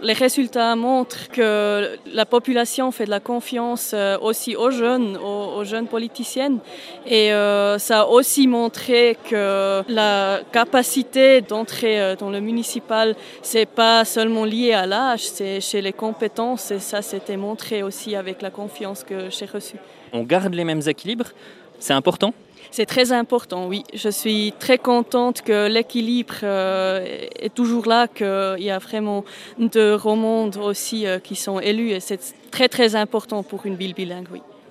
Les résultats montrent que la population fait de la confiance aussi aux jeunes politiciennes. Et ça a aussi montré que la capacité d'entrer dans le municipal, c'est pas seulement lié à l'âge, c'est chez les compétences. Et ça, c'était montré aussi avec la confiance que j'ai reçue. On garde les mêmes équilibres, c'est important ? C'est très important, oui. Je suis très contente que l'équilibre est toujours là, qu'il y a vraiment deux mondes aussi qui sont élus. Et c'est très, très important pour une ville bilingue, oui.